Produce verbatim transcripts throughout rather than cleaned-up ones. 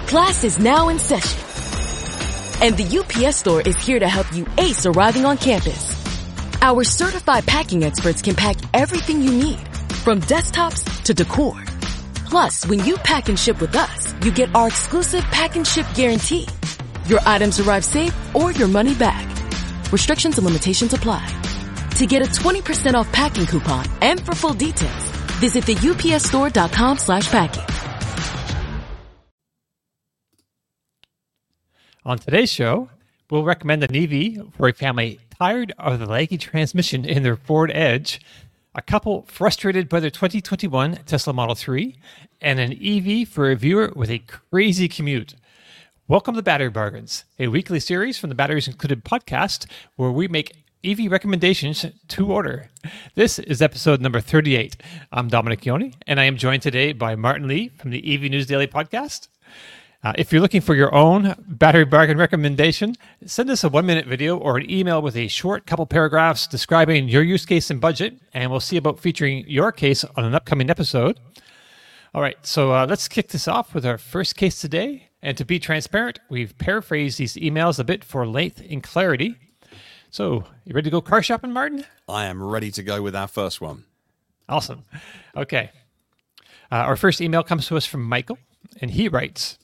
Class is now in session. And the U P S Store is here to help you ace arriving on campus. Our certified packing experts can pack everything you need, from desktops to decor. Plus, when you pack and ship with us, you get our exclusive pack and ship guarantee. Your items arrive safe or your money back. Restrictions and limitations apply. To get a twenty percent off packing coupon and for full details, visit the U P S store dot com slash packing. On today's show, we'll recommend an E V for a family tired of the laggy transmission in their Ford Edge, a couple frustrated by their twenty twenty-one Tesla Model three, and an E V for a viewer with a crazy commute. Welcome to Battery Bargains, a weekly series from the Batteries Included podcast where we make E V recommendations to order. This is episode number thirty-eight. I'm Dominic Yoni, and I am joined today by Martin Lee from the E V News Daily podcast. Uh, if you're looking for your own battery bargain recommendation, send us a one-minute video or an email with a short couple paragraphs describing your use case and budget, and we'll see about featuring your case on an upcoming episode. All right, so uh, let's kick this off with our first case today. And to be transparent, we've paraphrased these emails a bit for length and clarity. So, you ready to go car shopping, Martin? I am ready to go with our first one. Awesome. Okay. Uh, our first email comes to us from Michael, and he writes,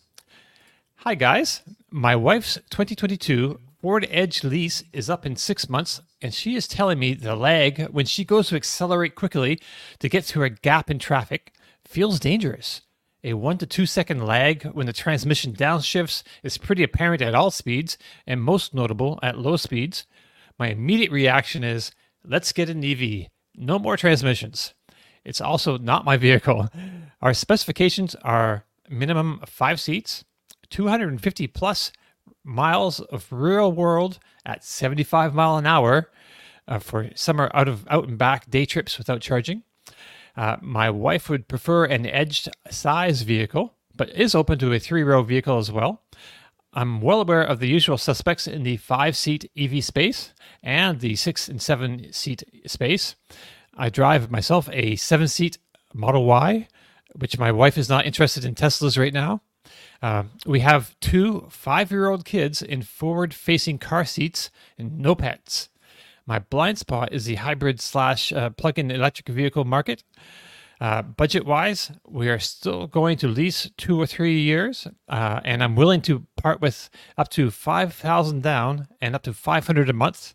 "Hi, guys. My wife's twenty twenty-two Ford Edge lease is up in six months, and she is telling me the lag when she goes to accelerate quickly to get through a gap in traffic feels dangerous. A one to two second lag when the transmission downshifts is pretty apparent at all speeds, and most notable at low speeds. My immediate reaction is, let's get an E V. No more transmissions. It's also not my vehicle. Our specifications are minimum five seats, two hundred fifty plus miles of real world at seventy-five mile an hour uh, for summer out of out and back day trips without charging. Uh, my wife would prefer an edged size vehicle, but is open to a three-row vehicle as well. I'm well aware of the usual suspects in the five-seat E V space and the six- and seven-seat space. I drive myself a seven-seat Model Y, which my wife is not interested in Teslas right now. Uh, we have two five-year-old kids in forward-facing car seats and no pets. My blind spot is the hybrid slash uh, plug-in electric vehicle market. Uh, budget-wise, we are still going to lease two or three years, uh, and I'm willing to part with up to five thousand dollars down and up to five hundred dollars a month.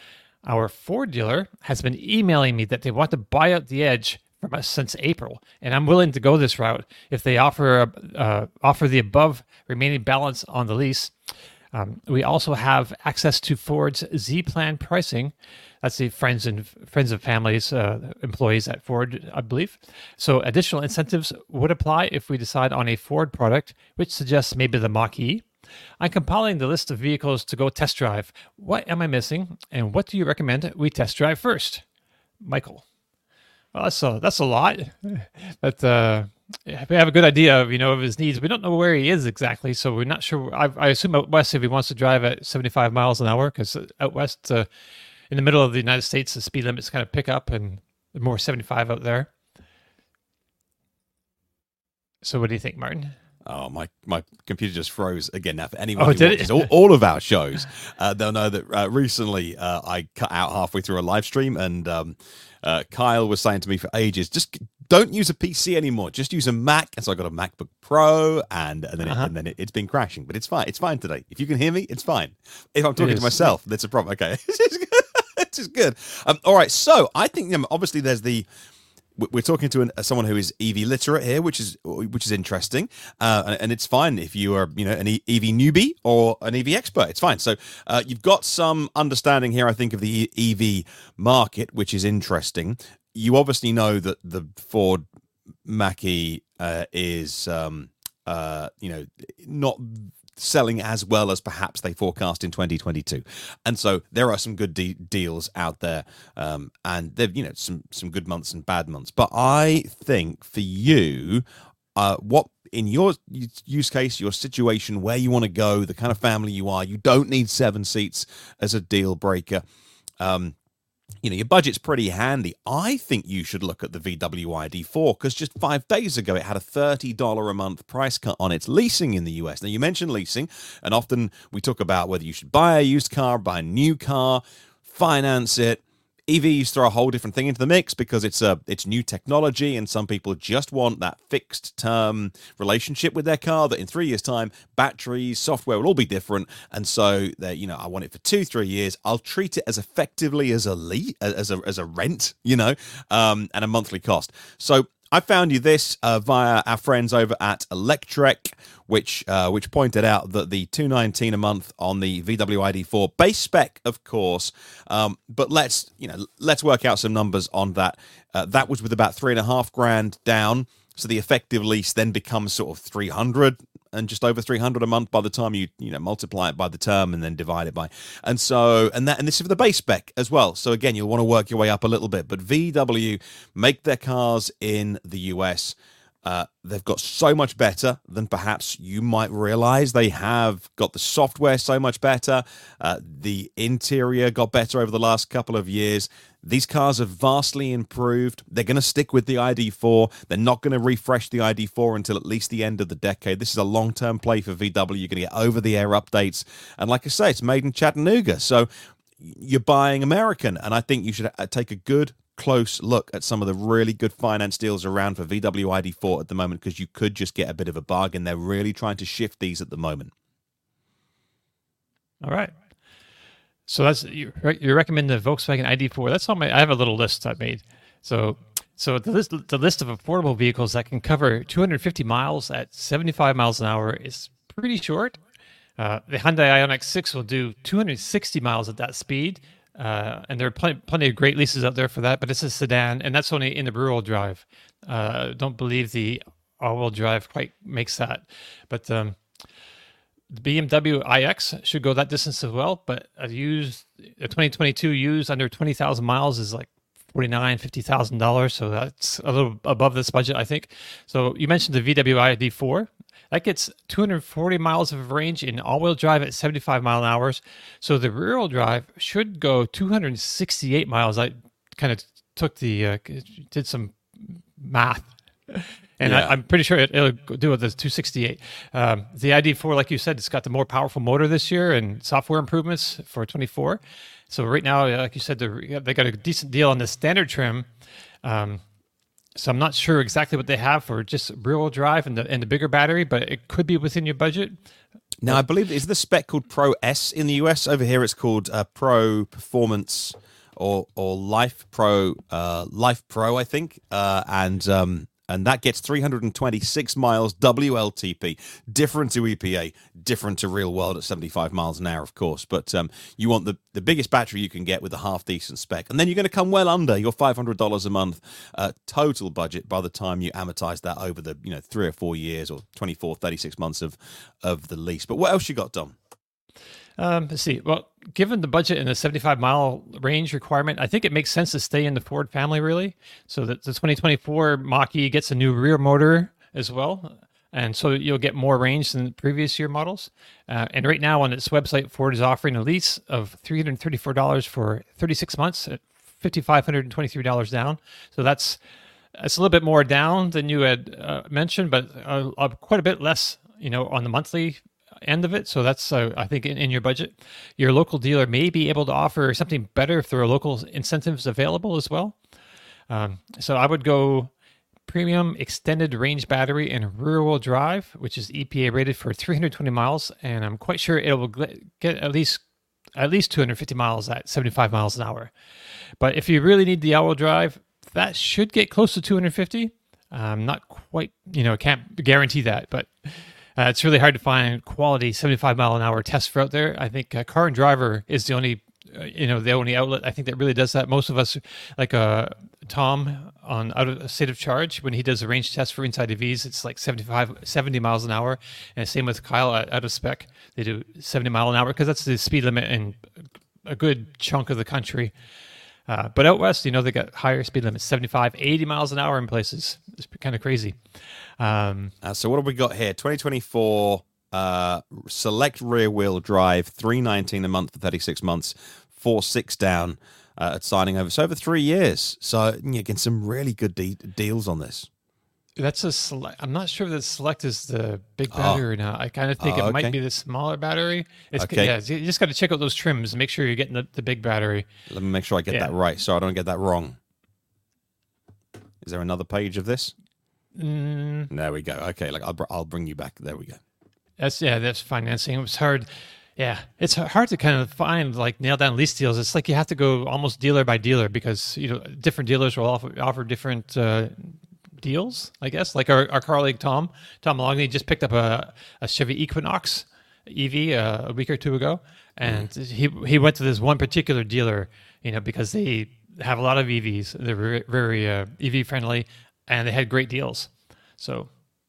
Our Ford dealer has been emailing me that they want to buy out the Edge from us since April, and I'm willing to go this route if they offer uh, offer the above remaining balance on the lease. Um, we also have access to Ford's Z-Plan pricing. That's the friends and friends of families, uh, employees at Ford, I believe. So additional incentives would apply if we decide on a Ford product, which suggests maybe the Mach-E. I'm compiling the list of vehicles to go test drive. What am I missing, and what do you recommend we test drive first? Michael. Well, that's a, that's a lot. But uh, we have a good idea of, you know, of his needs. We don't know where he is exactly, so we're not sure. I, I assume out west, if he wants to drive at seventy-five miles an hour, because out west, uh, in the middle of the United States, the speed limits kind of pick up, and more seventy-five out there. So what do you think, Martin? Oh, my, my computer just froze again. Now, for anyone Oh, who did watches it? all, all of our shows, uh, they'll know that uh, recently uh, I cut out halfway through a live stream, and um, uh, Kyle was saying to me for ages, just don't use a P C anymore. Just use a Mac. And so I got a MacBook Pro, and, and then, Uh-huh. it, and then it, it's been crashing. But it's fine. It's fine today. If you can hear me, it's fine. If I'm talking is. to myself, that's a problem. Okay. This is good. This is good. Um, all right. So I think um, obviously there's the... We're talking to an, someone who is E V literate here, which is which is interesting, uh, and, and it's fine if you are, you know, an E V newbie or an E V expert. It's fine. So uh, you've got some understanding here, I think, of the E V market, which is interesting. You obviously know that the Ford Mach-E uh, is, um, uh, you know, not selling as well as perhaps they forecast in twenty twenty-two, and so there are some good de- deals out there, um, and they've, you know, some some good months and bad months. But I think for you, uh, what in your use case, your situation, where you want to go, the kind of family you are, you don't need seven seats as a deal breaker. Um, you know, your budget's pretty handy, I think you should look at the V W I D four, because just five days ago it had a thirty dollars a month price cut on its leasing in the U S. Now, you mentioned leasing, and often we talk about whether you should buy a used car, buy a new car, finance it. E Vs throw a whole different thing into the mix because it's a it's new technology, and some people just want that fixed term relationship with their car that in three years' time, batteries, software will all be different, and so they you know I want it for two, three years. I'll treat it as effectively as a le- as a as a rent, you know, um, and a monthly cost. So I found you this uh, via our friends over at Electrek, which uh, which pointed out that the two hundred nineteen dollars a month on the V W I D four base spec, of course, um, but let's you know let's work out some numbers on that. Uh, that was with about three and a half grand down, so the effective lease then becomes sort of three hundred and just over three hundred a month by the time you you know multiply it by the term and then divide it by. And so and that and this is for the base spec as well. So again, you'll want to work your way up a little bit. But V W make their cars in the U S. Uh, they've got so much better than perhaps you might realize. They have got the software so much better. Uh, the interior got better over the last couple of years. These cars have vastly improved. They're going to stick with the I D four. They're not going to refresh the I D four until at least the end of the decade. This is a long-term play for V W. You're going to get over-the-air updates. And like I say, it's made in Chattanooga. So you're buying American. And I think you should take a good, close look at some of the really good finance deals around for V W I D four at the moment, because you could just get a bit of a bargain. They're really trying to shift these at the moment. All right. So that's you, you recommend the Volkswagen I D four. That's on my. I have a little list I made. So so the list the list of affordable vehicles that can cover two hundred fifty miles at seventy-five miles an hour is pretty short. Uh, the Hyundai Ioniq six will do two hundred sixty miles at that speed. Uh, and there are plenty, plenty of great leases out there for that, but it's a sedan, and that's only in the rear-wheel drive. Uh, don't believe the all-wheel drive quite makes that. But um, the B M W iX should go that distance as well, but a used, a twenty twenty-two used under twenty thousand miles is like forty-nine thousand dollars, fifty thousand dollars, so that's a little above this budget, I think. So you mentioned the V W I D four. That gets two hundred forty miles of range in all-wheel drive at seventy-five mile an hour. So the rear-wheel drive should go two hundred sixty-eight miles. I kind of took the, uh, did some math. And yeah. I, I'm pretty sure it, it'll do it with the two sixty-eight. Um, the I D four, like you said, it's got the more powerful motor this year and software improvements for twenty-four. So right now, like you said, they got a decent deal on the standard trim. Um, so I'm not sure exactly what they have for just rear-wheel drive and the and the bigger battery, but it could be within your budget. Now, I believe, is the spec called Pro S in the U S? Over here, it's called uh, Pro Performance or or Life Pro, uh, Life Pro, I think, uh, and um, and that gets three hundred twenty-six miles W L T P, different to E P A, different to real world at seventy-five miles an hour, of course. But um, you want the, the biggest battery you can get with a half decent spec, and then you're going to come well under your five hundred dollars a month uh, total budget by the time you amortize that over the you know three or four years or twenty-four, thirty-six months of of the lease. But what else you got, Dom? Um, let's see. Well, given the budget and the seventy-five mile range requirement, I think it makes sense to stay in the Ford family, really. So that the twenty twenty-four Mach-E gets a new rear motor as well. And so you'll get more range than the previous year models. Uh, and right now on its website, Ford is offering a lease of three hundred thirty-four dollars for thirty-six months at five thousand five hundred twenty-three dollars down. So that's, that's a little bit more down than you had uh, mentioned, but uh, uh, quite a bit less, you know, on the monthly end of it. So that's, uh, I think, in, in your budget. Your local dealer may be able to offer something better if there are local incentives available as well. Um, so I would go premium extended range battery and rear-wheel drive, which is E P A rated for three hundred twenty miles, and I'm quite sure it will get at least at least two hundred fifty miles at seventy-five miles an hour. But if you really need the all-wheel drive, that should get close to two hundred fifty. Um, not quite, you know, can't guarantee that, but Uh, it's really hard to find quality seventy-five mile an hour tests out there. I think uh, Car and Driver is the only, uh, you know, the only outlet I think that really does that. Most of us, like uh, Tom on Out of State of Charge, when he does a range test for Inside E Vs, it's like seventy-five, seventy miles an hour. And same with Kyle at Out of Spec, they do seventy mile an hour because that's the speed limit in a good chunk of the country. Uh, but out west, you know, they got higher speed limits, seventy-five, eighty miles an hour in places. It's kind of crazy. Um, uh, so what have we got here? twenty twenty-four uh, select rear wheel drive, three hundred nineteen dollars a month for thirty-six months, four six down. uh, at signing over. So over three years. So you're getting some really good de- deals on this. That's a select. I'm not sure if the select is the big battery oh. or not. I kind of think oh, it okay. might be the smaller battery. It's, okay. Yeah, you just got to check out those trims and make sure you're getting the, the big battery. Let me make sure I get yeah. that right so I don't get that wrong. Is there another page of this? Mm. There we go. Okay, like I'll, I'll bring you back. There we go. That's yeah. That's financing. It was hard. Yeah, it's hard to kind of find like nail down lease deals. It's like you have to go almost dealer by dealer because you know different dealers will offer, offer different uh, deals. I guess like our, our colleague Tom Tom Logney just picked up a, a Chevy Equinox E V uh, a week or two ago, and mm. he he went to this one particular dealer, you know, because they have a lot of E Vs. They're very, very uh, E V friendly, and they had great deals. So,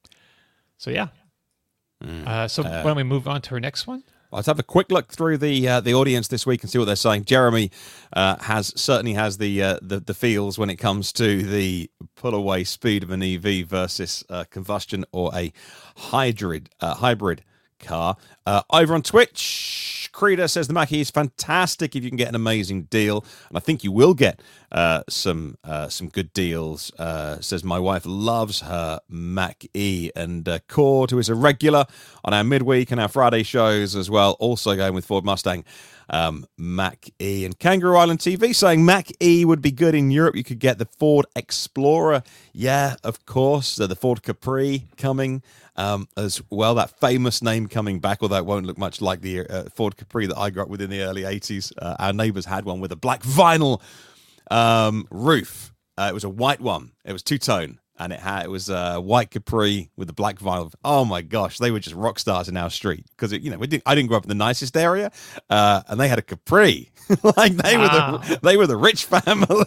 so yeah. Mm. Uh, so uh, why don't we move on to our next one? Let's have a quick look through the uh, the audience this week and see what they're saying. Jeremy uh, has certainly has the, uh, the the feels when it comes to the pull away speed of an E V versus uh, combustion or a hybrid uh, hybrid car. Uh, over on Twitch, Creda says the Mach-E is fantastic if you can get an amazing deal, and I think you will get uh, some uh, some good deals. Uh, says my wife loves her Mach-E, and uh, Cord, who is a regular on our midweek and our Friday shows as well, also going with Ford Mustang. Um, Mach-E and Kangaroo Island T V saying Mach-E would be good in Europe. You could get the Ford Explorer, yeah, of course. Uh, the Ford Capri coming um, as well. That famous name coming back, although it won't look much like the uh, Ford Capri that I grew up with in the early eighties. Uh, our neighbours had one with a black vinyl um, roof. Uh, it was a white one. It was two tone. And it had it was a uh, white Capri with the black vinyl. Oh my gosh, they were just rock stars in our street because you know we didn't. I didn't grow up in the nicest area, uh, and they had a Capri. Like they wow. were the they were the rich family.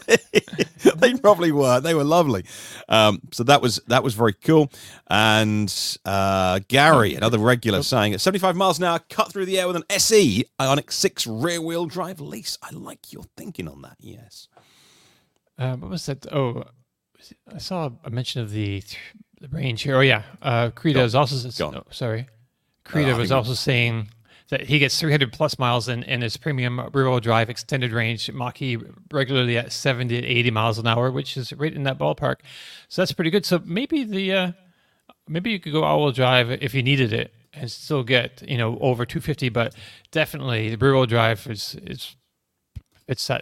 They probably were. They were lovely. Um, so that was that was very cool. And uh, Gary, another regular, saying at seventy-five miles an hour, cut through the air with an S E Ioniq six rear wheel drive lease. I like your thinking on that. Yes. Uh, what was that? Oh. I saw a mention of the, the range here. Oh yeah, uh, Creda is also oh, sorry. Creda uh, was also saying that he gets three hundred plus miles in, in his premium rear-wheel drive extended range Mach-E regularly at seventy to eighty miles an hour, which is right in that ballpark. So that's pretty good. So maybe the uh, maybe you could go all-wheel drive if you needed it and still get you know over two fifty, but definitely the rear-wheel drive is is it's set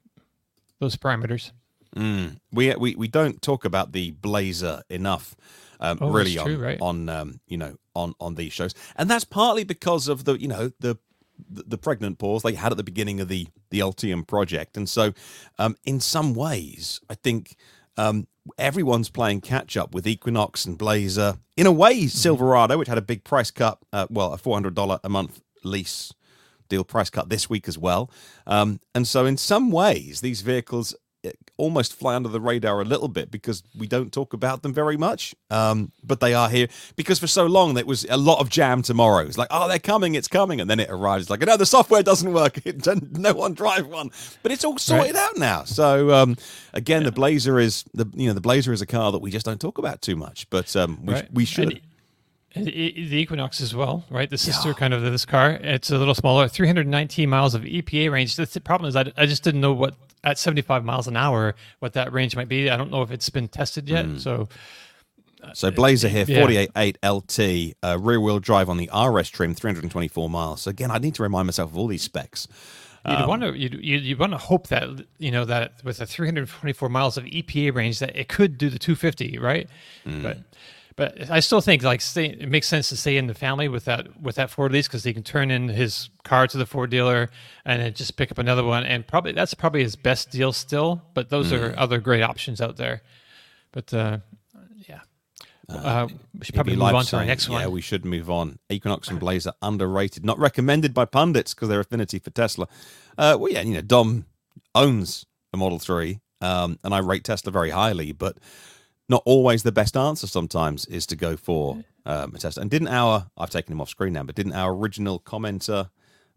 those parameters. Mm. We we we don't talk about the Blazer enough, um, oh, really true, on right? on um, you know on, on these shows, and that's partly because of the you know the the, the pregnant pause they had at the beginning of the the Ultium project, and so um, in some ways I think um, everyone's playing catch up with Equinox and Blazer. In a way, Silverado, which had a big price cut, uh, well, a four hundred dollars a month lease deal price cut this week as well, um, and so in some ways these vehicles almost fly under the radar a little bit because we don't talk about them very much, um, but they are here because for so long there was a lot of jam tomorrow. It's like, oh, they're coming, it's coming, and then it arrives like, no, the software doesn't work, no one drive one, but it's all sorted right. out now. So um, again, yeah. the Blazer is the you know the Blazer is a car that we just don't talk about too much, but um, we right. we should. And- And the Equinox as well, right? The sister yeah. kind of this car. It's a little smaller, three hundred nineteen miles of E P A range. The problem is I, I just didn't know what, at seventy-five miles an hour, what that range might be. I don't know if it's been tested yet. Mm. So uh, so Blazer here, yeah. forty-eight point eight L T, uh, rear-wheel drive on the R S trim, three hundred twenty-four miles. So again, I need to remind myself of all these specs. You'd um, want to you you want to hope that you know that with a three hundred twenty-four miles of E P A range that it could do the two fifty, right? Mm. But But I still think like stay, it makes sense to stay in the family with that with that Ford lease because he can turn in his car to the Ford dealer and then just pick up another one. And probably that's probably his best deal still. But those mm. are other great options out there. But uh, yeah, uh, we should probably move on to our next one. Yeah, we should move on. Equinox and Blazer underrated, not recommended by pundits because their affinity for Tesla. Uh, well, yeah, you know, Dom owns a Model three, um, and I rate Tesla very highly, but. Not always the best answer sometimes is to go for um, a Tesla. And didn't our, I've taken him off screen now, but didn't our original commenter,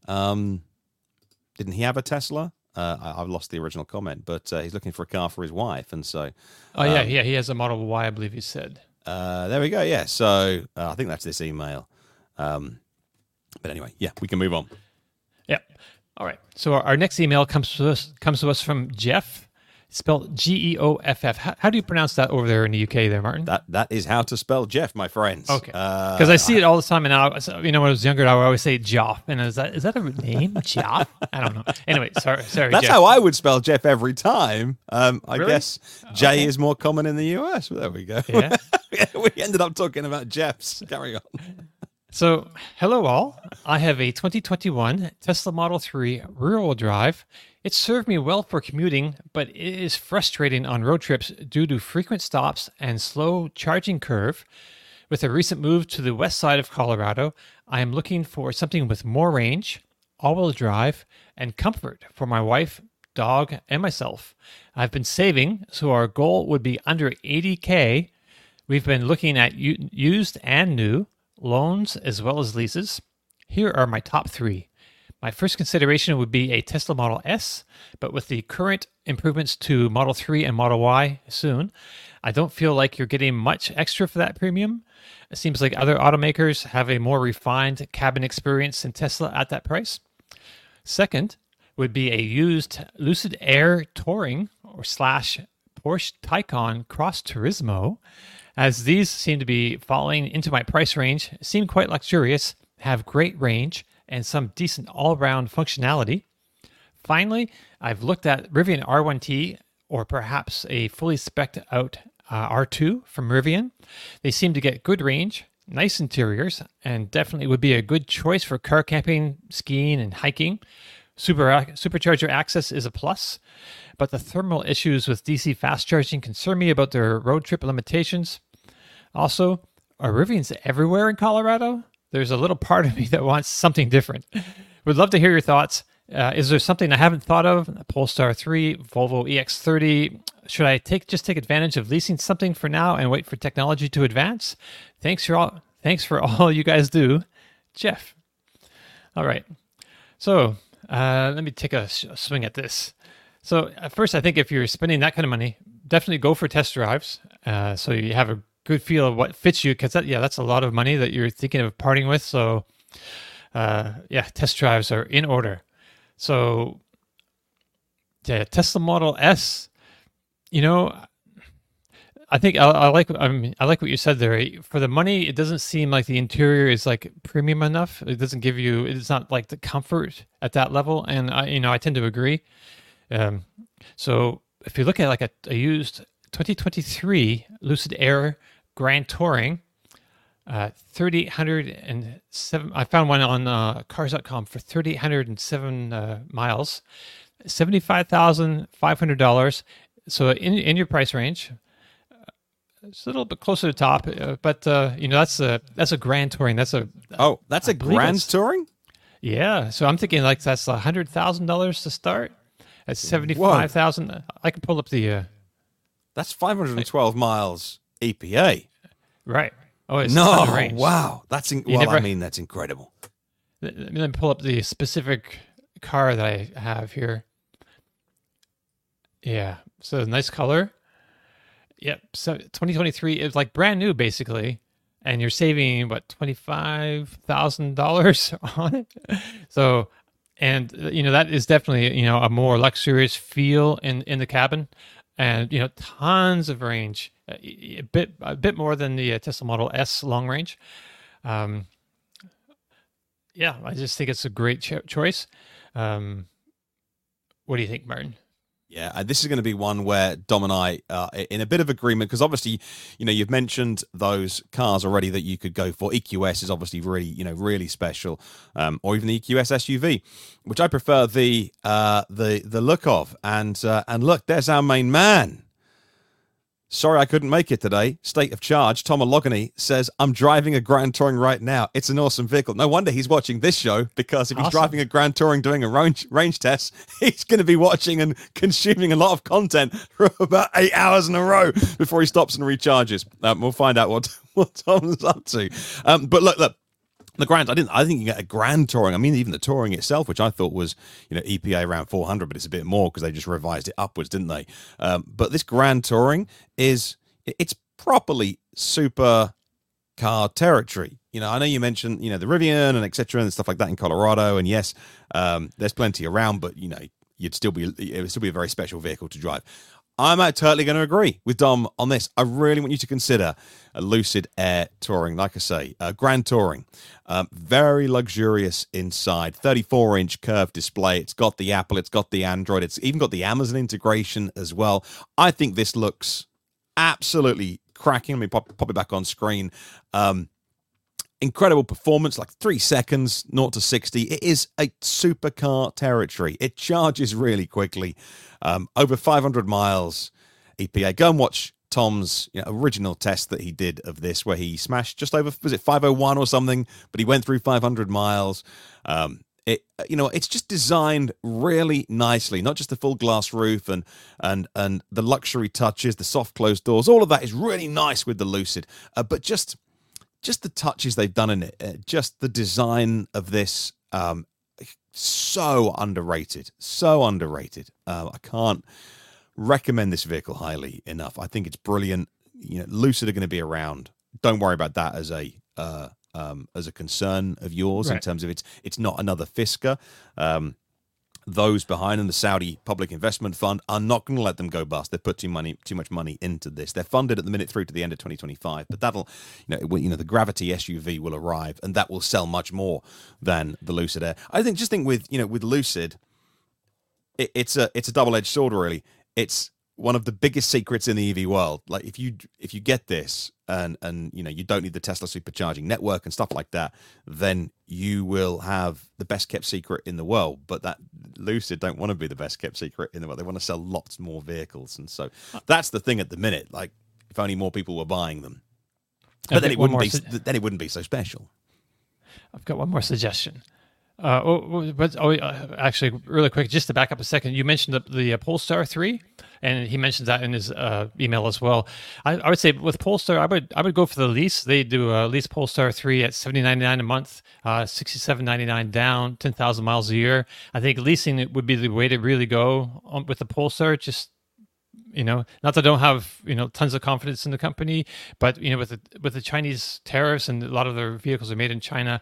um, didn't he have a Tesla? Uh, I, I've lost the original comment, but uh, he's looking for a car for his wife. And so. Oh, yeah, um, yeah, he has a Model Y, I believe he said. Uh, there we go, yeah. So uh, I think that's this email. Um, but anyway, yeah, we can move on. Yeah. All right. So our, our next email comes to us comes to us from Jeff, spelled G E O F F. How, how do you pronounce that over there in the U K, there, Martin? That that is how to spell Jeff, my friends. Okay. Uh, Because I see it all the time, and I, you know, when I was younger, I would always say Joff, and is that is that a name, Joff? I don't know. Anyway, sorry, sorry. That's Jeff. how I would spell Jeff every time. Um, I Really? guess J Okay. is more common in the U S. Well, there we go. Yeah. We ended up talking about Jeffs. Carry on. So, hello all. I have a twenty twenty-one Tesla Model three rear-wheel drive. It served me well for commuting, but it is frustrating on road trips due to frequent stops and slow charging curve. With a recent move to the west side of Colorado, I am looking for something with more range, all-wheel drive, and comfort for my wife, dog, and myself. I've been saving, so our goal would be under eighty K. We've been looking at u- used and new, loans as well as leases. Here are my top three. My first consideration would be a Tesla Model S, but with the current improvements to Model three and Model Y soon, I don't feel like you're getting much extra for that premium. It seems like other automakers have a more refined cabin experience than Tesla at that price. Second would be a used Lucid Air Touring or slash Porsche Taycan Cross Turismo, as these seem to be falling into my price range, seem quite luxurious, have great range, and some decent all-round functionality. Finally, I've looked at Rivian R one T, or perhaps a fully spec'd out uh, R two from Rivian. They seem to get good range, nice interiors, and definitely would be a good choice for car camping, skiing, and hiking. Super, supercharger access is a plus, but the thermal issues with D C fast charging concern me about their road trip limitations. Also, are Rivians everywhere in Colorado? There's a little part of me that wants something different. Would love to hear your thoughts. Uh, is there something I haven't thought of? Polestar three, Volvo E X thirty. Should I take just take advantage of leasing something for now and wait for technology to advance? Thanks for all. Thanks for all you guys do, Jeff. All right. So uh, let me take a, sh- a swing at this. So at first, I think if you're spending that kind of money, definitely go for test drives. Uh, so you have a good feel of what fits you, because that, yeah, that's a lot of money that you're thinking of parting with. So uh, yeah, test drives are in order. So yeah, Tesla Model S, you know, I think I, I like I mean I like what you said there. For the money, it doesn't seem like the interior is like premium enough. It doesn't give you. It's not like the comfort at that level. And I, you know, I tend to agree. Um, so if you look at like a, a used twenty twenty-three Lucid Air Grand Touring, uh, thirty-eight hundred seven. I found one on uh, cars dot com for thirty-eight hundred seven uh, miles, seventy-five thousand five hundred dollars. So in in your price range. It's a little bit closer to the top, uh, but uh, you know that's a that's a Grand Touring. That's a Oh, that's I a believe Grand it's- Touring? yeah. So I'm thinking like that's a hundred thousand dollars to start. At seventy five thousand, I can pull up the uh, That's five hundred twelve miles E P A. right. Oh, it's No, ton of range. wow. That's in, You well, never- I mean, that's incredible. Let let me pull up the specific car that I have here. Yeah. So nice color. Yep. So twenty twenty-three is like brand new, basically, and you're saving what twenty-five thousand dollars on it. So, and uh, you know that is definitely you know a more luxurious feel in in the cabin, and you know tons of range, a, a bit a bit more than the uh, Tesla Model S long range. Um, yeah, I just think it's a great cho- choice. Um, what do you think, Martin? Yeah, uh, this is going to be one where Dom and I are in a bit of agreement because obviously, you know, you've mentioned those cars already that you could go for. E Q S is obviously really, you know, really special, um, or even the E Q S S U V, which I prefer the uh, the the look of. And uh, and look, there's our main man. Sorry, I couldn't make it today. State of charge. Tom Ologany says, I'm driving a Grand Touring right now. It's an awesome vehicle. No wonder he's watching this show, because if he's Awesome. driving a Grand Touring doing a range, range test, he's going to be watching and consuming a lot of content for about eight hours in a row before he stops and recharges. Um, we'll find out what, what Tom's up to. Um, but look, look. The Grand, I didn't. I think you get a Grand Touring. I mean, even the Touring itself, which I thought was, you know, E P A around four hundred, but it's a bit more because they just revised it upwards, didn't they? Um, but this Grand Touring is, it's properly super car territory. You know, I know you mentioned, you know, the Rivian and et cetera and stuff like that in Colorado. And yes, um, there's plenty around, but, you know, you'd still be, it would still be a very special vehicle to drive. I'm uh, totally going to agree with Dom on this. I really want you to consider a Lucid Air Touring. Like I say, uh, Grand Touring, um, very luxurious inside, thirty-four inch curved display. It's got the Apple, it's got the Android, it's even got the Amazon integration as well. I think this looks absolutely cracking. Let me pop, pop it back on screen. Um, incredible performance, like three seconds, zero to sixty. It is a supercar territory. It charges really quickly. Um, over five hundred miles E P A. Go and watch Tom's you know, original test that he did of this, where he smashed just over, was it five oh one or something? But he went through five hundred miles. Um, it, you know, it's just designed really nicely. Not just the full glass roof and and and the luxury touches, the soft closed doors. All of that is really nice with the Lucid. Uh, but just just the touches they've done in it, uh, just the design of this. Um, so underrated, so underrated. Uh, I can't recommend this vehicle highly enough. I think it's brilliant. You know, Lucid are going to be around. Don't worry about that as a uh, um, as a concern of yours right. in terms of it's it's not another Fisker. Um, those behind in the Saudi Public Investment Fund are not going to let them go bust. They've put too money, too much money into this. They're funded at the minute through to the end of twenty twenty-five. But that'll, you know, you know, the Gravity S U V will arrive, and that will sell much more than the Lucid Air. I think, just think with you know, with Lucid, it, it's a it's a double-edged sword. Really, it's one of the biggest secrets in the E V world. Like if you if you get this and and you know you don't need the Tesla supercharging network and stuff like that, then you will have the best kept secret in the world. But that Lucid don't want to be the best kept secret in the world. They want to sell lots more vehicles, and so that's the thing at the minute. Like if only more people were buying them, but then it wouldn't be su- then it wouldn't be so special. I've got one more suggestion. Uh, oh, but oh, actually, really quick, just to back up a second, you mentioned the, the uh, Polestar three, and he mentions that in his uh, email as well. I, I would say with Polestar, I would I would go for the lease. They do a lease Polestar three at seventy dollars and ninety-nine cents a month, uh, sixty-seven dollars and ninety-nine cents down, ten thousand miles a year. I think leasing it would be the way to really go on with the Polestar. Just you know, not that I don't have you know tons of confidence in the company, but you know with the with the Chinese tariffs and a lot of their vehicles are made in China.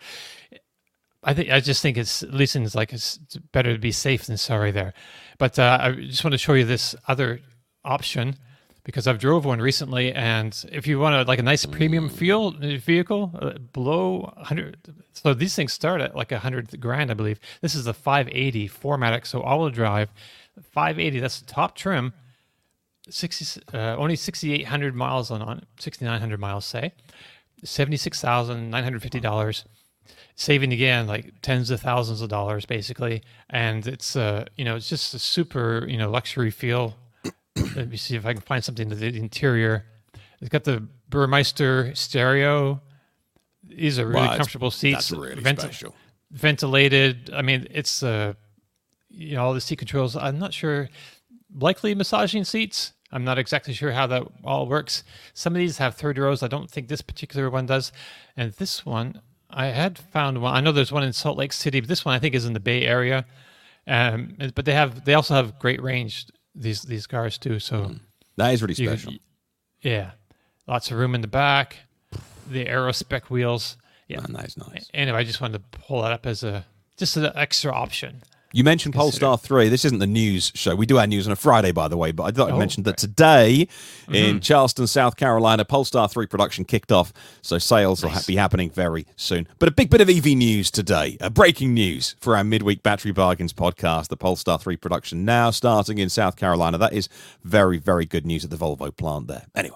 I think I just think it's leasing is like it's better to be safe than sorry there, but uh, I just want to show you this other option because I've drove one recently, and if you want a, like a nice premium feel vehicle uh, below one hundred, so these things start at like a hundred grand, I believe. This is the five eighty four matic, so all-wheel drive, five eighty. That's the top trim, sixty uh, only sixty-eight hundred miles on on sixty-nine hundred miles, say, seventy-six thousand nine hundred fifty dollars. Saving again like tens of thousands of dollars basically, and it's uh you know it's just a super you know luxury feel. Let me see if I can find something to the interior. It's got the Burmeister stereo. These are really wow, comfortable seats. That's really Vent- special. Ventilated. I mean, it's uh you know all the seat controls. I'm not sure. Likely massaging seats. I'm not exactly sure how that all works. Some of these have third rows. I don't think this particular one does, and this one. I had found one. I know there's one in Salt Lake City, but this one I think is in the Bay Area. Um, but they have they also have great range. These these cars too. So mm. that is really special. You, yeah, lots of room in the back. The Aero Spec wheels. Yeah, oh, nice, nice. Anyway, I just wanted to pull that up as a just an extra option. You mentioned Polestar three. This isn't the news show. We do our news on a Friday, by the way, but I thought I oh, mentioned that today mm-hmm. in Charleston, South Carolina, Polestar three production kicked off, so sales nice. will ha- be happening very soon. But a big bit of E V news today, uh, breaking news for our midweek Battery Bargains podcast, the Polestar three production now starting in South Carolina. That is very, very good news at the Volvo plant there. Anyway.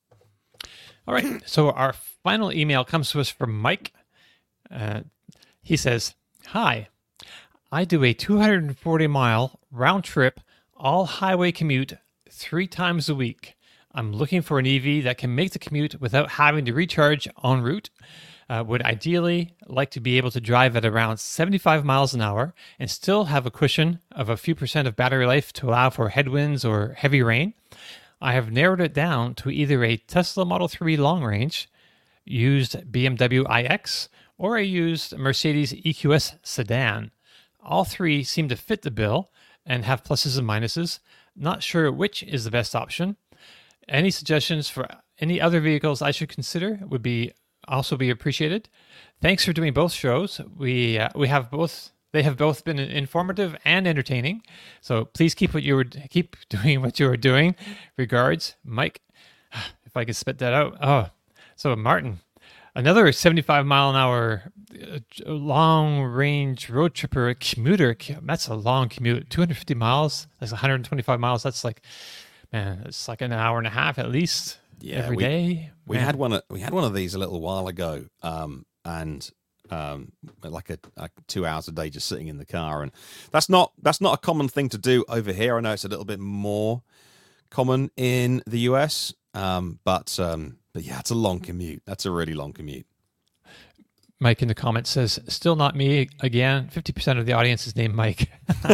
All right, so our final email comes to us from Mike. Uh, he says, hi. I do a two hundred forty mile round trip, all highway commute three times a week. I'm looking for an E V that can make the commute without having to recharge en route. Uh, would ideally like to be able to drive at around seventy-five miles an hour and still have a cushion of a few percent of battery life to allow for headwinds or heavy rain. I have narrowed it down to either a Tesla Model three long range, used B M W iX, or a used Mercedes E Q S sedan. All three seem to fit the bill and have pluses and minuses. Not sure which is the best option. Any suggestions for any other vehicles I should consider would be also be appreciated. Thanks for doing both shows. We uh, we have both. They have both been informative and entertaining. So please keep what you were keep doing what you were doing. Regards, Mike. If I could spit that out. Oh, so Martin, another seventy-five mile an hour uh, long range road tripper commuter. That's a long commute. two hundred fifty miles. That's one hundred twenty-five miles. That's like, man, it's like an hour and a half at least. Yeah, every we, day. We Man. had one. We had one of these a little while ago, um, and um, like a, a two hours a day just sitting in the car, and that's not that's not a common thing to do over here. I know it's a little bit more common in the U S, um, but um, but yeah, it's a long commute. That's a really long commute. Mike in the comments says, "Still not me again." Fifty percent of the audience is named Mike.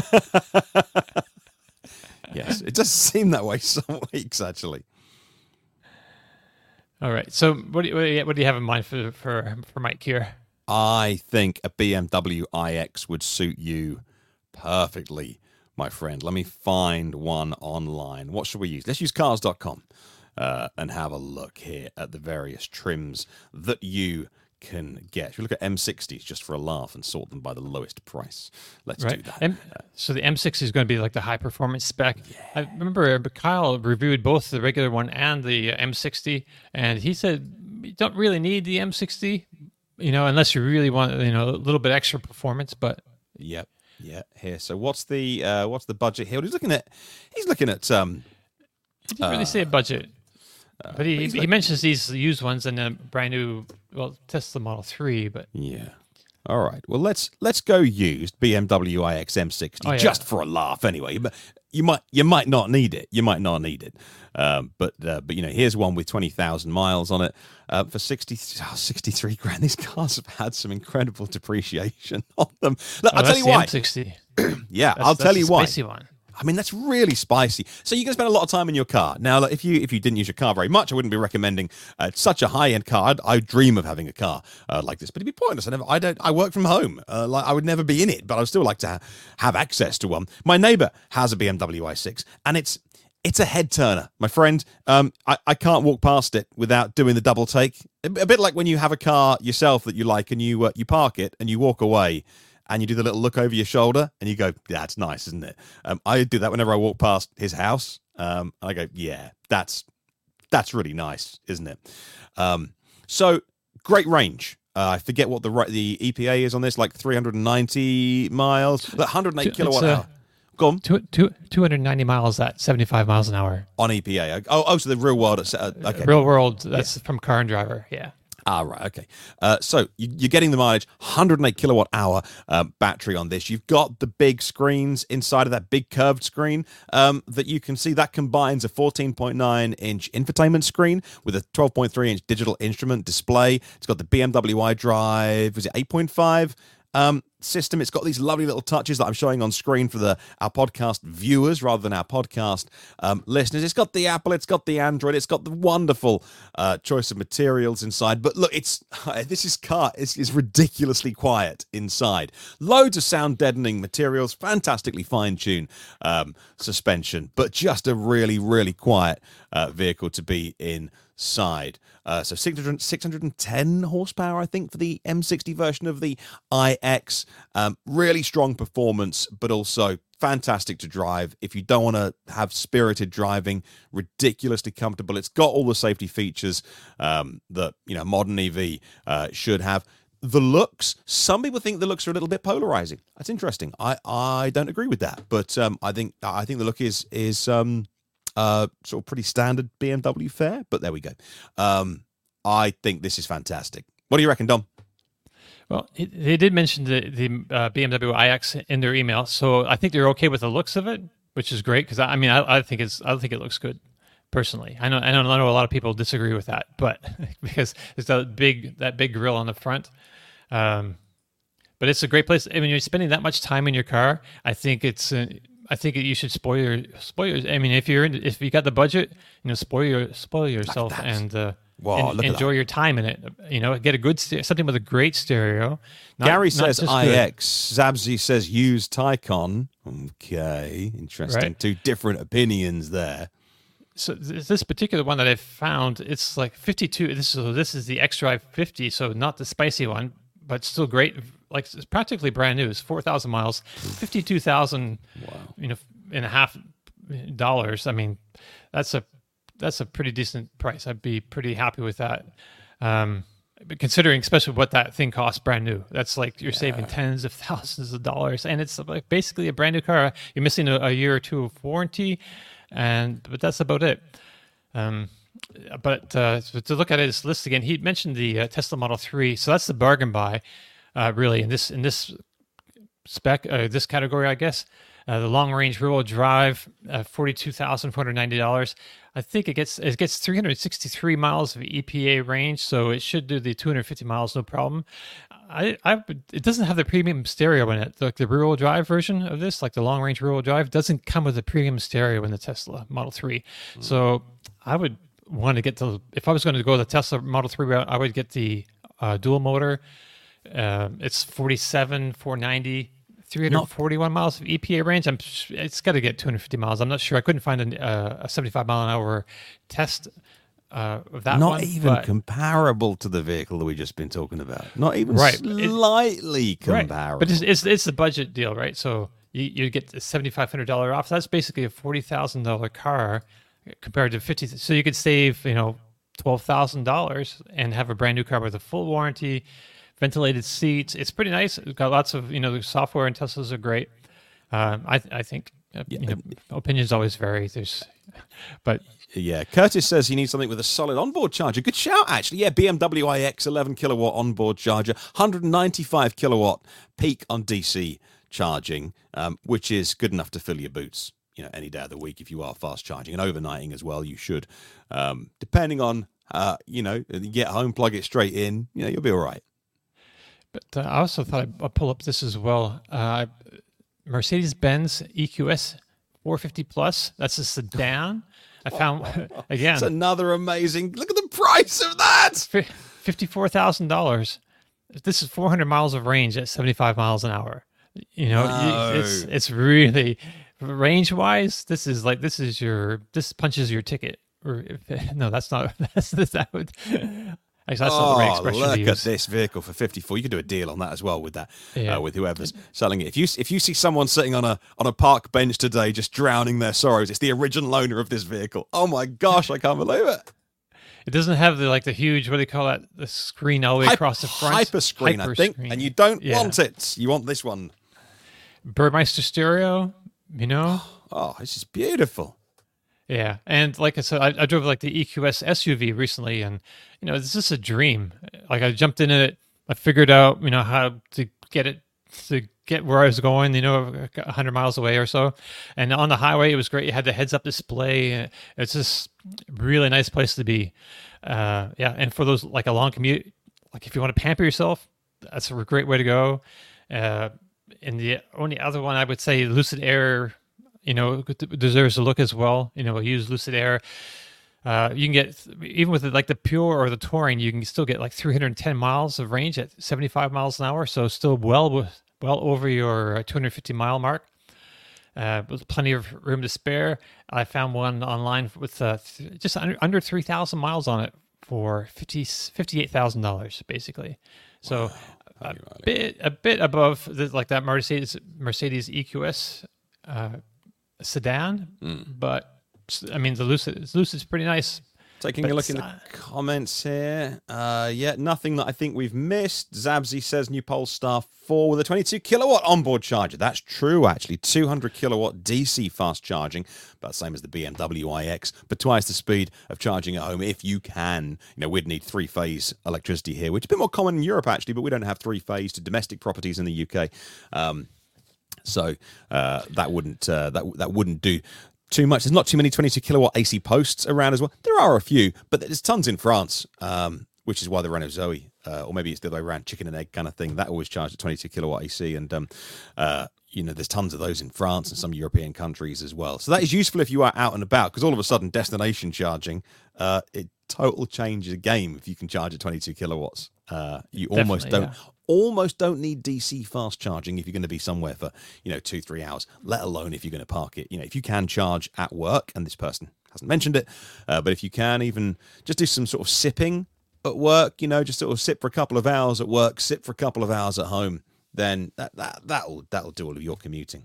Yes, it does seem that way some weeks actually. All right. So, what do you, what do you, what do you have in mind for for for Mike here? I think a B M W i X would suit you perfectly, my friend. Let me find one online. What should we use? Let's use cars dot com uh, and have a look here at the various trims that you can get. Should we look at M sixties just for a laugh and sort them by the lowest price? Let's Right. do that. M- so the M sixty is going to be like the high performance spec. I remember Kyle reviewed both the regular one and the M sixty, and he said you don't really need the M sixty, you know, unless you really want, you know, a little bit extra performance. But Yep. Yeah. Here. So what's the uh, what's the budget here? He's looking at. He's looking at. Um, he didn't really say a budget. But he, he's he like- mentions these used ones and a brand new, well, Tesla Model three, but Yeah. All right. Well, let's let's go used B M W i X M sixty Oh, yeah. just for a laugh, anyway. But you might you might not need it. You might not need it. Um, but uh, but you know, here's one with twenty thousand miles on it uh, for sixty, oh, sixty-three grand. These cars have had some incredible depreciation on them. Look, oh, I'll tell that's you the why. M sixty. Yeah, That's, I'll that's tell the you why. spicy one. I mean, that's really spicy. So you can spend a lot of time in your car. Now, like, if you if you didn't use your car very much, I wouldn't be recommending uh, such a high end car. I'd, I dream of having a car uh, like this, but it'd be pointless. I never, I don't, I work from home. Uh, like I would never be in it, but I'd still like to ha- have access to one. My neighbor has a B M W i six, and it's it's a head turner, my friend. Um, I, I can't walk past it without doing the double take. A, a bit like when you have a car yourself that you like, and you uh, you park it and you walk away. And you do the little look over your shoulder, and you go, "That's nice, isn't it?" Um, I do that whenever I walk past his house. Um, I go, "Yeah, that's that's really nice, isn't it?" Um, so great range. Uh, I forget what the the E P A is on this, like three hundred ninety miles, one hundred eight It's, kilowatt uh, hour. Go on. Two, two, two hundred ninety miles at seventy-five miles an hour. On E P A. Oh, oh, so the real world. Uh, okay. Real world, that's from Car and Driver, yeah. Ah, right. Okay. Uh, so you, you're getting the mileage, one hundred eight kilowatt hour um, battery on this. You've got the big screens inside of that big curved screen um, that you can see. That combines a fourteen point nine inch infotainment screen with a twelve point three inch digital instrument display. It's got the B M W iDrive. Was it eight point five? Um, system. It's got these lovely little touches that I'm showing on screen for the our podcast viewers rather than our podcast um, listeners. It's got the Apple, it's got the Android, it's got the wonderful uh, choice of materials inside. But look, it's this is car is, is ridiculously quiet inside. Loads of sound deadening materials, fantastically fine-tuned um, suspension, but just a really, really quiet uh, vehicle to be inside. Uh, so six hundred, six hundred ten horsepower, I think, for the M sixty version of the i X. Um, really strong performance, but also fantastic to drive. If you don't want to have spirited driving, ridiculously comfortable. It's got all the safety features um, that you know modern E V uh, should have. The looks, some people think the looks are a little bit polarizing. That's interesting. I, I don't agree with that, but um, I think I think the look is is um, uh, sort of pretty standard B M W fare. But there we go. Um, I think this is fantastic. What do you reckon, Dom? Well, it, they did mention the, the uh, B M W i X in their email, so I think they're okay with the looks of it, which is great, because I, I mean, I, I think it's I think it looks good, personally. I know I know, I know a lot of people disagree with that, but because it's that big that big grille on the front. Um, but it's a great place. I mean, you're spending that much time in your car. I think it's. Uh, I think you should spoil your spoil. Your, I mean, if you're in, if you got the budget, you know, spoil your spoil yourself That's- and. Uh, Wow, and look at enjoy that. your time in it. You know, get a good st- something with a great stereo. Not- Gary not says just i good. X. Zabsy says use Taycan. Okay, interesting. Right. Two different opinions there. So th- this particular one that I found, it's like fifty-two. This is this is the xDrive fifty, so not the spicy one, but still great. Like it's practically brand new. It's four thousand miles, fifty-two thousand. Wow. You know, and a half dollars. I mean, that's a that's a pretty decent price. I'd be pretty happy with that. Um, but considering especially what that thing costs brand new, that's like you're yeah. saving tens of thousands of dollars, and it's like basically a brand new car. You're missing a, a year or two of warranty, and but that's about it. Um, but uh, so to look at his list again, he mentioned the uh, Tesla Model three, so that's the bargain buy, uh, really in this in this spec, uh, this category, I guess. Uh, the long range rear wheel drive, uh, forty-two thousand four hundred ninety dollars. I think it gets it gets three hundred sixty-three miles of E P A range, so it should do the two hundred fifty miles no problem. I, I it doesn't have the premium stereo in it. Like the rear wheel drive version of this, like the long range rear wheel drive, doesn't come with a premium stereo in the Tesla Model three. Mm. So I would want to get the if I was going to go the Tesla Model three route, I would get the uh, dual motor. Uh, it's forty-seven four ninety. three hundred forty-one Not, miles of E P A range. I'm, it's got to get two hundred fifty miles. I'm not sure. I couldn't find a, uh, a seventy-five mile an hour test uh, of that Not one. Not even but, comparable to the vehicle that we've just been talking about. Not even right. slightly it, comparable. Right. But it's, it's it's the budget deal, right? So you, you get the seventy-five hundred dollars off. That's basically a forty thousand dollars car compared to fifty. So you could save, you know, twelve thousand dollars and have a brand new car with a full warranty, ventilated seats. It's pretty nice. It's got lots of, you know, the software and Teslas are great. Um, I I think uh, yeah. you know, opinions always vary. There's, but yeah, Curtis says he needs something with a solid onboard charger. Good shout, actually. Yeah, B M W iX eleven kilowatt onboard charger, one hundred ninety-five kilowatt peak on D C charging, um, which is good enough to fill your boots, you know, any day of the week if you are fast charging, and overnighting as well. You should, um, depending on, uh, you know, you get home, plug it straight in. You know, you'll be all right. But uh, I also thought I'd, I'd pull up this as well. Uh, Mercedes-Benz E Q S four fifty Plus. That's a sedan. I found, again. It's another amazing. Look at the price of that. fifty-four thousand dollars. This is four hundred miles of range at seventy-five miles an hour. You know, no. it's it's really, range-wise, this is like, this is your, this punches your ticket. Or if, no, that's not, that's, that would... Actually, that's oh, not the right expression look to use. at this vehicle for fifty-four. You could do a deal on that as well with that, yeah. uh, with whoever's selling it. If you if you see someone sitting on a on a park bench today, just drowning their sorrows, it's the original owner of this vehicle. Oh my gosh, I can't believe it. It doesn't have the like the huge, what do you call that? The screen all the way Hy- across the front. Hyper screen, I think, and you don't yeah. want it. You want this one. Burmeister stereo, you know. Oh, this is beautiful. Yeah, and like I said, I, I drove like the E Q S S U V recently, and you know, it's just a dream. Like I jumped in it, I figured out, you know, how to get it to get where I was going, you know, one hundred miles away or so. And on the highway, it was great. You had the heads-up display. It's just really nice place to be. Uh, yeah, and for those like a long commute, like if you want to pamper yourself, that's a great way to go. Uh, and the only other one I would say, Lucid Air. You know, deserves a look as well. You know, use Lucid Air. Uh, you can get, even with the, like the Pure or the Touring, you can still get like three hundred ten miles of range at seventy-five miles an hour. So still well well over your two hundred fifty mile mark. Uh, with plenty of room to spare. I found one online with uh, th- just under, under three thousand miles on it for fifty-eight thousand dollars, basically. So wow. a bit a bit above the, like that Mercedes Mercedes E Q S uh, sedan, mm. but I mean the Lucid Lucid's pretty nice. Taking but, a look in the uh, comments here, uh, yeah, nothing that I think we've missed. Zabzy says new Polestar four with a twenty-two kilowatt onboard charger. That's true, actually, two hundred kilowatt D C fast charging, about the same as the B M W iX, but twice the speed of charging at home if you can. You know, we'd need three phase electricity here, which is a bit more common in Europe actually, but we don't have three phase to domestic properties in the U K. Um, So uh, that wouldn't uh, that that wouldn't do too much. There's not too many twenty-two kilowatt A C posts around as well. There are a few, but there's tons in France, um, which is why the Renault Zoe, uh, or maybe it's the other way around, chicken and egg kind of thing. That always charged at twenty-two kilowatt A C, and um, uh, you know, there's tons of those in France and some European countries as well. So that is useful if you are out and about, because all of a sudden destination charging, uh, it total changes the game if you can charge at twenty-two kilowatts. Uh, you Definitely, almost don't. Yeah. Almost don't need D C fast charging if you're going to be somewhere for, you know, two, three hours, let alone if you're going to park it. You know, if you can charge at work, and this person hasn't mentioned it, uh, but if you can, even just do some sort of sipping at work, you know, just sort of sit for a couple of hours at work, sit for a couple of hours at home, then that that that'll that'll do all of your commuting.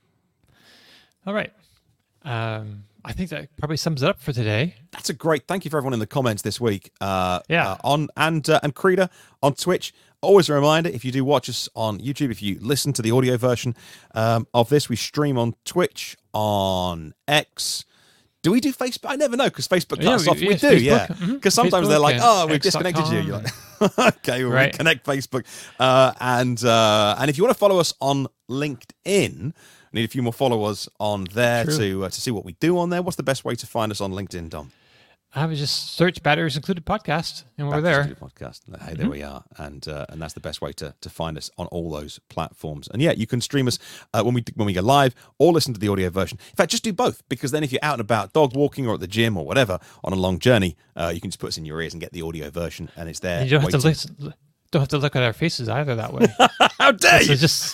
All right. Um, I think that probably sums it up for today. That's a great. Thank you for everyone in the comments this week. Uh, yeah. Uh, on and uh, and Creda on Twitch. Always a reminder: if you do watch us on YouTube, if you listen to the audio version um, of this, we stream on Twitch, on X. Do we do Facebook? I never know because Facebook cuts Yeah, us we- off. We yes, do, Facebook. yeah. Mhm. Because sometimes Facebook they're like, and "Oh, we've X dot disconnected you." com. You're like, "Okay, we'll Right. reconnect Facebook." Uh, and uh, and if you want to follow us on LinkedIn. Need a few more followers on there True. to uh, to see what we do on there. What's the best way to find us on LinkedIn, Dom? I would just search Batteries Included Podcast, and we're Batteries there. Included Podcast. Hey, there we are, and uh, and that's the best way to to find us on all those platforms. And yeah, you can stream us uh, when we when we go live, or listen to the audio version. In fact, just do both, because then if you're out and about, dog walking or at the gym or whatever, on a long journey, uh, you can just put us in your ears and get the audio version, and it's there. And you don't have to waiting. listen, don't have to look at our faces either that way. How dare So you? just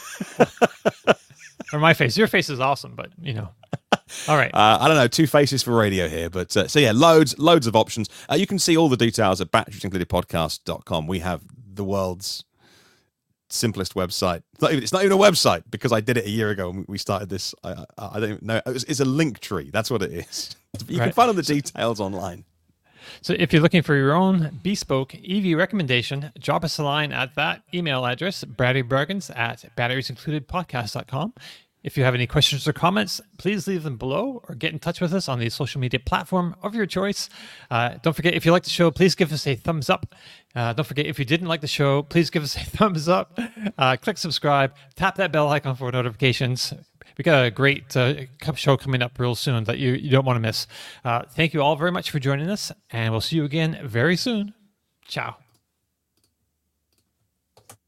or my face. Your face is awesome, but you know. All right. Uh, I don't know, two faces for radio here, but uh, so yeah, loads, loads of options. Uh, you can see all the details at batteries included podcast dot com. We have the world's simplest website. It's not even, it's not even a website because I did it a year ago when we started this. I, I, I don't even know. It's, it's a link tree. That's what it is. You can Right. find all the details online. So if you're looking for your own bespoke E V recommendation, drop us a line at that email address, Bradley Bergens at batteries included podcast dot com. If you have any questions or comments, please leave them below or get in touch with us on the social media platform of your choice. Uh, don't forget, if you like the show, please give us a thumbs up. Uh, don't forget, if you didn't like the show, please give us a thumbs up. Uh, click subscribe, tap that bell icon for notifications. We got a great uh, show coming up real soon that you, you don't want to miss. Uh, thank you all very much for joining us, and we'll see you again very soon. Ciao.